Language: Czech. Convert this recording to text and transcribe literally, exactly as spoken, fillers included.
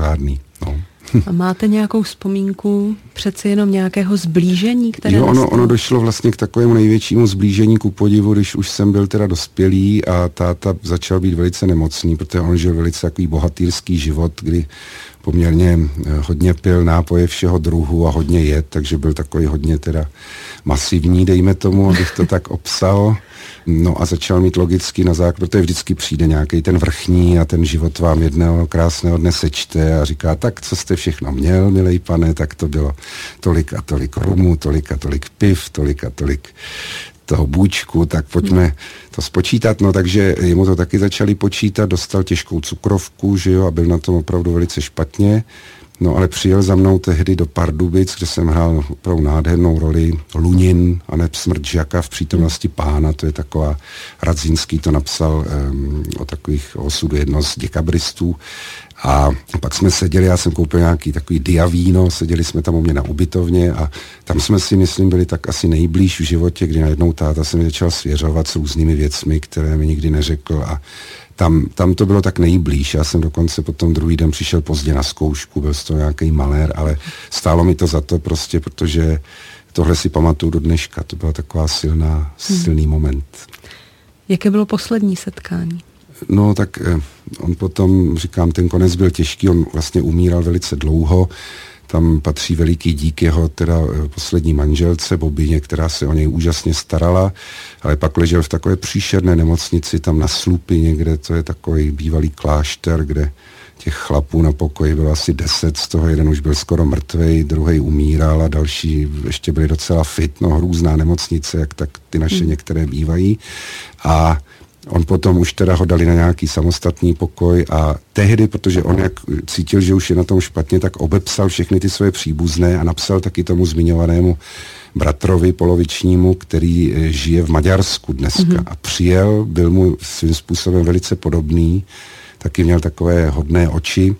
pořádný. No. A máte nějakou vzpomínku přeci jenom nějakého zblížení, které Jo, ono, ono došlo vlastně k takovému největšímu zblížení ku podivu, když už jsem byl teda dospělý a táta začal být velice nemocný, protože on žil velice takový bohatýrský život, kdy poměrně hodně pil nápoje všeho druhu a hodně jet, takže byl takový hodně teda masivní, dejme tomu, abych to tak opsal. No a začal mít logicky na základ, protože vždycky přijde nějaký ten vrchní a ten život vám jedného krásného dne sečte a říká, tak co jste všechno měl, milej pane, tak to bylo tolik a tolik rumu, tolik a tolik piv, tolik a tolik toho bůčku, tak pojďme to spočítat. No takže jemu to taky začali počítat, dostal těžkou cukrovku, že jo, a byl na tom opravdu velice špatně. No ale přijel za mnou tehdy do Pardubic, kde jsem hrál opravdu nádhernou roli Lunin a neb Smrt žaka v přítomnosti pána, to je taková, Radzinský to napsal um, o takových o osudu jednoho z děkabristů. A pak jsme seděli, já jsem koupil nějaký takový diavíno, seděli jsme tam u mě na ubytovně a tam jsme si, myslím, byli tak asi nejblíž v životě, kdy najednou táta se mi začal svěřovat s různými věcmi, které mi nikdy neřekl a tam, tam to bylo tak nejblíž. Já jsem dokonce potom druhý den přišel pozdě na zkoušku, byl to nějaký malér, ale stálo mi to za to prostě, protože tohle si pamatuju do dneška. To byla taková silná, silný hmm. moment. Jaké bylo poslední setkání? No tak on potom, říkám, ten konec byl těžký, on vlastně umíral velice dlouho, tam patří veliký dík jeho teda poslední manželce, Bobině, která se o něj úžasně starala, ale pak ležel v takové příšerné nemocnici tam na Slupi někde, to je takový bývalý klášter, kde těch chlapů na pokoji bylo asi deset, z toho jeden už byl skoro mrtvej, druhý umíral a další ještě byli docela fit, no hrůzná nemocnice, jak tak ty naše hmm. některé bývají. A on potom už teda ho dali na nějaký samostatný pokoj a tehdy, protože on jak cítil, že už je na tom špatně, tak obepsal všechny ty své příbuzné a napsal taky tomu zmiňovanému bratrovi polovičnímu, který žije v Maďarsku dneska. Mm-hmm. A přijel, byl mu svým způsobem velice podobný, taky měl takové hodné oči